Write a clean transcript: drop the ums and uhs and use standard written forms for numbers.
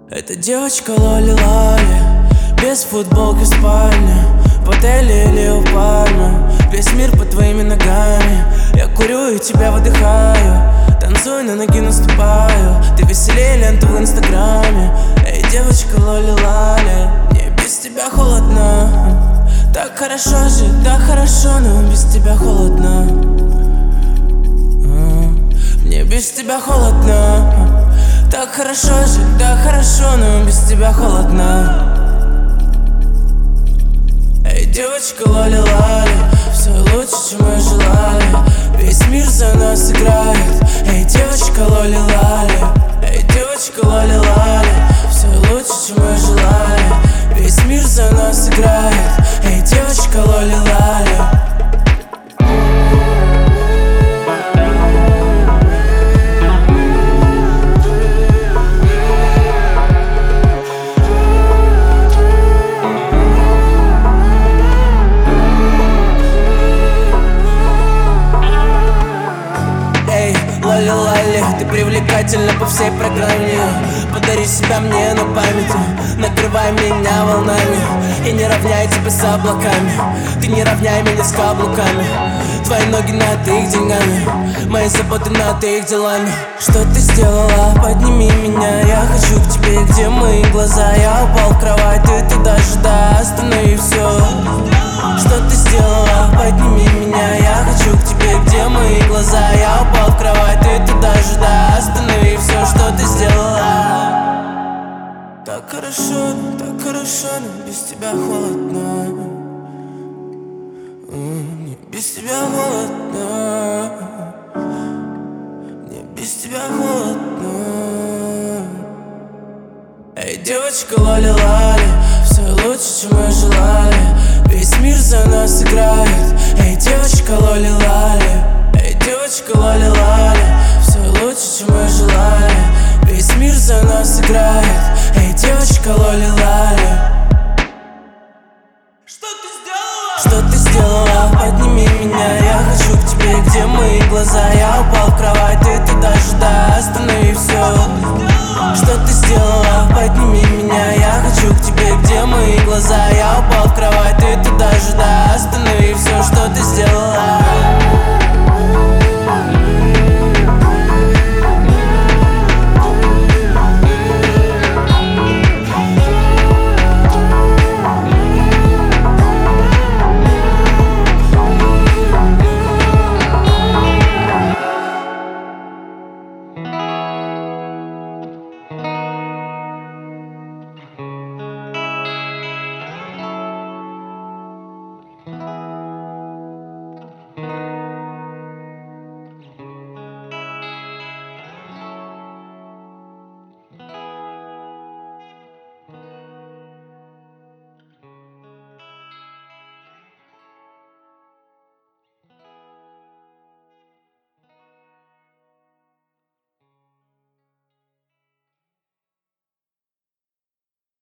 Это девочка лоли-лоли, без футболки в спальне, в отеле или у пальмы. Весь мир под твоими ногами. Я курю и тебя выдыхаю, танцую, на ноги наступаю. Ты веселее ленты в инстаграме. Эй, девочка лоли-лоли, мне без тебя холодно. Так хорошо жить, так хорошо, но без тебя холодно. Мне без тебя холодно. Так хорошо жить, так хорошо, но без тебя холодно. Эй, девочка лоли-лоли, все лучше, чем мы желали. Весь мир за нас играет. Эй, девочка лоли-лоли, эй, девочка лоли-лоли, все лучше, чем мы желали. Весь мир за нас играет. Эй, девочка лоли-лоли. Лоли-лоли, ты привлекательна по всей программе. Подари себя мне на память, накрывай меня волнами. И не равняй тебя с облаками, ты не равняй меня с каблуками. Твои ноги над их деньгами, мои заботы над их делами. Что ты сделала? Подними меня, я хочу к тебе, где мои глаза. Я упал в кровать, ты туда же, да, останови все. Что ты сделала? Подними меня, я хочу к тебе, где мои глаза. Я упал в кровать, ты туда же, да, останови все, что ты сделала. Так хорошо, но без тебя холодно. Мне без тебя холодно. Мне без тебя холодно. Эй, девочка лоли-лоли, все лучше, чем мы желали. Весь мир за нас играет. Эй, девочка лоли-лоли, эй, девочка лоли-лоли, все лучше, чем мы желали. Весь мир за нас играет. Эй, девочка лоли-лоли. Что ты сделала? Подними меня, я хочу к тебе, где мои глаза. Я упал в кровать, ты туда же, да, останови все. Что ты сделала? Подними меня, я хочу к тебе, где мои глаза. Я упал в кровать, ты туда же, да, останови.